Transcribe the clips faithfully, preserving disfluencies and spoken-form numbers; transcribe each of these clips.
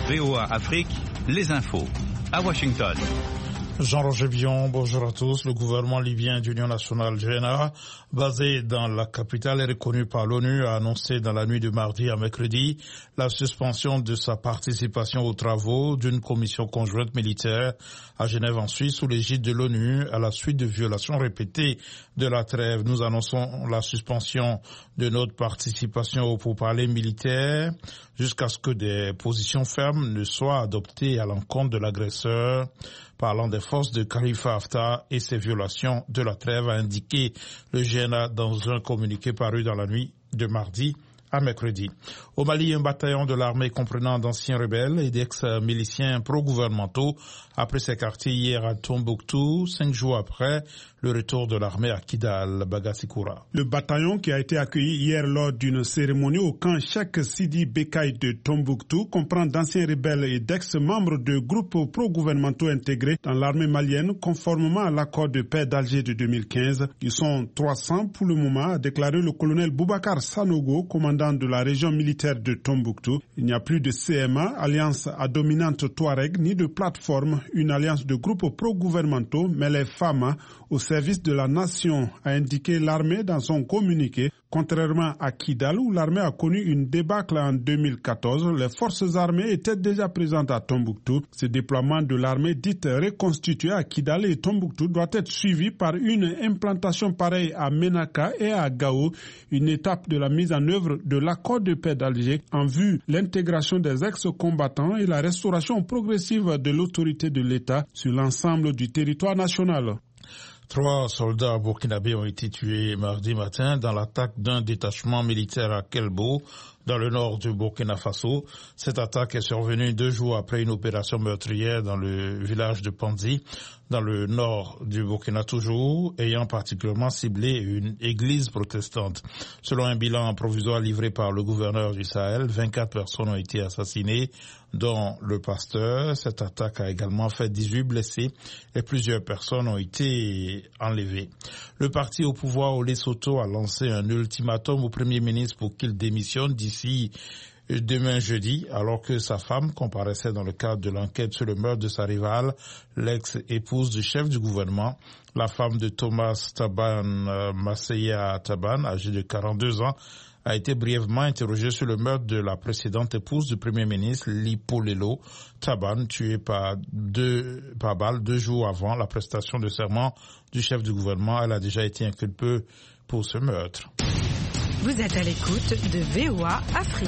V O A Afrique, les infos. À Washington. Jean-Roger Bion, bonjour à tous. Le gouvernement libyen d'Union nationale G N A, basé dans la capitale et reconnu par l'ONU, a annoncé dans la nuit de mardi à mercredi la suspension de sa participation aux travaux d'une commission conjointe militaire à Genève en Suisse sous l'égide de l'ONU à la suite de violations répétées de la trêve. Nous annonçons la suspension de notre participation aux pourparlers militaires jusqu'à ce que des positions fermes ne soient adoptées à l'encontre de l'agresseur, parlant des forces de Khalifa Haftar et ses violations de la trêve, a indiqué le G N A dans un communiqué paru dans la nuit de mardi à mercredi. Au Mali, un bataillon de l'armée comprenant d'anciens rebelles et d'ex-miliciens pro-gouvernementaux a pris ses quartiers hier à Tombouctou, cinq jours après le retour de l'armée à Kidal, Bagassikura. Le bataillon qui a été accueilli hier lors d'une cérémonie au camp Cheikh Sidi Bekay de Tombouctou comprend d'anciens rebelles et d'ex-membres de groupes pro-gouvernementaux intégrés dans l'armée malienne conformément à l'accord de paix d'Alger de deux mille quinze. Ils sont trois cents pour le moment, a déclaré le colonel Boubacar Sanogo, commandant de la région militaire de Tombouctou. Il n'y a plus de C M A, alliance à dominante Touareg, ni de plateforme, une alliance de groupes pro-gouvernementaux, mais les F A M A, au service de la nation, a indiqué l'armée dans son communiqué. Contrairement à Kidal, où l'armée a connu une débâcle en deux mille quatorze, les forces armées étaient déjà présentes à Tombouctou. Ce déploiement de l'armée dite reconstituée à Kidal et Tombouctou doit être suivi par une implantation pareille à Ménaka et à Gao, une étape de la mise en œuvre de l'accord de paix d'Alger en vue de l'intégration des ex-combattants et la restauration progressive de l'autorité de l'État sur l'ensemble du territoire national. Trois soldats burkinabés ont été tués mardi matin dans l'attaque d'un détachement militaire à Kelbo, dans le nord du Burkina Faso. Cette attaque est survenue deux jours après une opération meurtrière dans le village de Panzi, dans le nord du Burkina toujours, ayant particulièrement ciblé une église protestante. Selon un bilan provisoire livré par le gouverneur du Sahel, vingt-quatre personnes ont été assassinées, dont le pasteur. Cette attaque a également fait dix-huit blessés et plusieurs personnes ont été enlevées. Le parti au pouvoir au Lesotho a lancé un ultimatum au Premier ministre pour qu'il démissionne d'ici demain jeudi, alors que sa femme comparaissait dans le cadre de l'enquête sur le meurtre de sa rivale, l'ex-épouse du chef du gouvernement. La femme de Thomas Taban, euh, Masseya Taban, âgée de quarante-deux ans, a été brièvement interrogée sur le meurtre de la précédente épouse du Premier ministre, Lipolelo Taban, tuée par deux, par balle deux jours avant la prestation de serment du chef du gouvernement. Elle a déjà été inculpée pour ce meurtre. Vous êtes à l'écoute de V O A Afrique.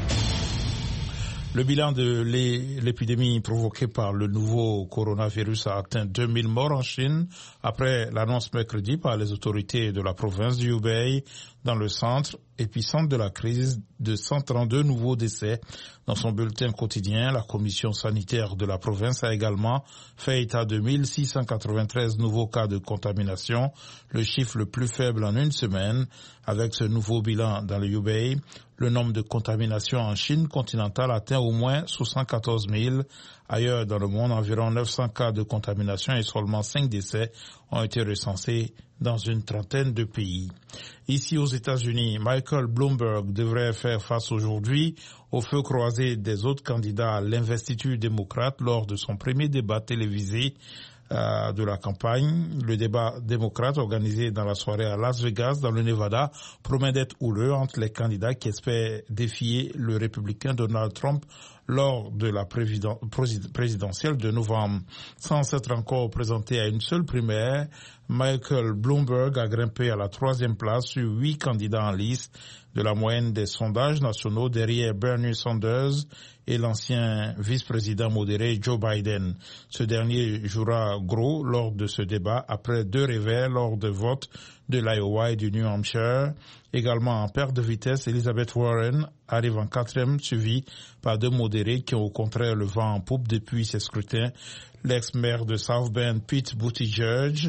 Le bilan de l'épidémie provoquée par le nouveau coronavirus a atteint deux mille morts en Chine après l'annonce mercredi par les autorités de la province du Hubei, dans le centre épicentre de la crise, de cent trente-deux nouveaux décès. Dans son bulletin quotidien, la commission sanitaire de la province a également fait état de mille six cent quatre-vingt-treize nouveaux cas de contamination, le chiffre le plus faible en une semaine. Avec ce nouveau bilan dans le Hubei, le nombre de contaminations en Chine continentale atteint au moins soixante-quatorze mille. Ailleurs dans le monde, environ neuf cents cas de contamination et seulement cinq décès ont été recensés dans une trentaine de pays. Ici aux États-Unis, Michael Bloomberg devrait faire face aujourd'hui au feu croisé des autres candidats à l'investiture démocrate lors de son premier débat télévisé euh, de la campagne. Le débat démocrate organisé dans la soirée à Las Vegas, dans le Nevada, promet d'être houleux entre les candidats qui espèrent défier le républicain Donald Trump lors de la présidentielle de novembre. Sans s'être encore présenté à une seule primaire, Michael Bloomberg a grimpé à la troisième place sur huit candidats en liste de la moyenne des sondages nationaux derrière Bernie Sanders et l'ancien vice-président modéré Joe Biden. Ce dernier jouera gros lors de ce débat après deux revers lors de votes de l'Iowa et du New Hampshire. Également en perte de vitesse, Elizabeth Warren arrive en quatrième, suivie par deux modérés qui ont au contraire le vent en poupe depuis ces scrutins. L'ex-maire de South Bend, Pete Buttigieg,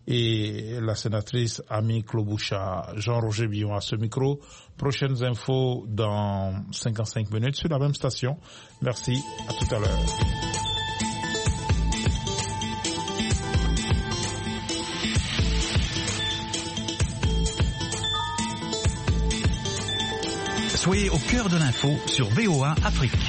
et la sénatrice Amy Klobuchar. Jean-Roger Bion à ce micro. Prochaines infos dans cinquante-cinq minutes sur la même station. Merci, à tout à l'heure. Soyez au cœur de l'info sur V O A Afrique.